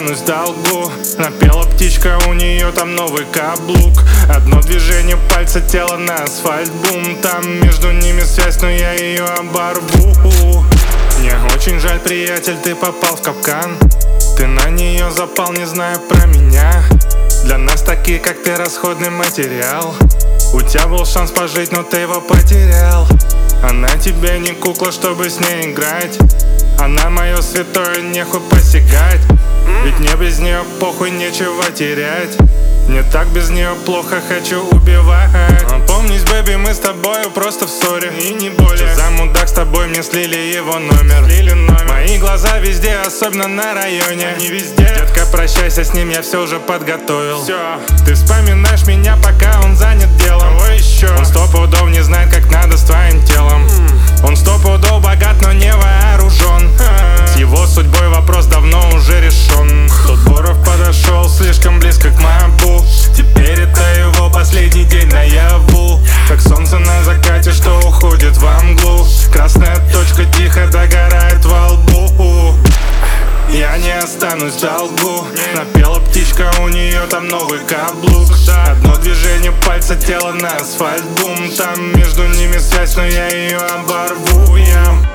останусь в долгу. Напела птичка, у нее там новый каблук. Одно движение пальца, тело на асфальт, бум. Там между ними связь, но я ее оборву. Мне очень жаль, приятель, ты попал в капкан. Ты на нее запал, не зная про меня. Для нас такие, как ты, расходный материал. У тебя был шанс пожить, но ты его потерял. Она тебе не кукла, чтобы с ней играть. Она мое святое, нехуй посягать. Ведь мне без нее похуй, нечего терять. Мне так без нее плохо, хочу убивать. Помнись, бэби, мы с тобою просто в ссоре, и не более. Что за мудак с тобой, мне слили его номер. Мои глаза везде, особенно на районе. Не везде. Детка, прощайся с ним, я все уже подготовил. Все. Ты вспоминаешь меня, пока он занят делом. Еще. Он сто пудов не знает, как надо с твоим телом. Он сто пудов богат, но не вооружен. С его судьбой вопрос давно уже решен. Тот Боров подошел слишком близко к мобу. Теперь это его последний день наяву. Как солнце на закате, что уходит во мглу. Красная точка тихо догорает во лбу. Я не останусь в долгу. Напела птичка, у нее там новый каблук. Одно движение пальца, тело на асфальт, бум. Там между ними связь, но я ее оборву.